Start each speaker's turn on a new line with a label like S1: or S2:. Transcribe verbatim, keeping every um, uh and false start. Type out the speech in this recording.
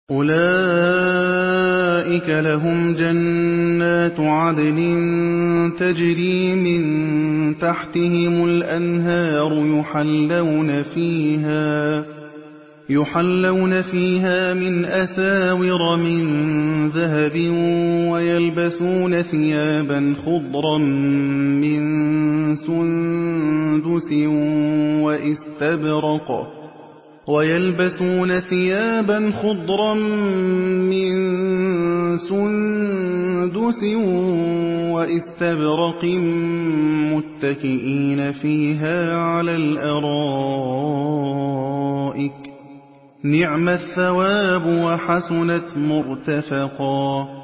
S1: أُولَٰئِكَ لَهُمْ جَنَّاتُ عَدْنٍ تَجْرِي مِن تَحْتِهِمُ الْأَنْهَارُ يُحَلَّوْنَ فِيهَا مِنْ أَسَاوِرَ مِن ذَهَبٍ وَيَلْبَسُونَ ثِيَابًا خُضْرًا مِّن سُندُسٍ وَإِسْتَبْرَقٍ مُّتَّكِئِينَ فِيهَا عَلَى الْأَرَائِكِ ۚ نِعْمَ الثَّوَابُ وَحَسُنَتْ مُرْتَفَقًا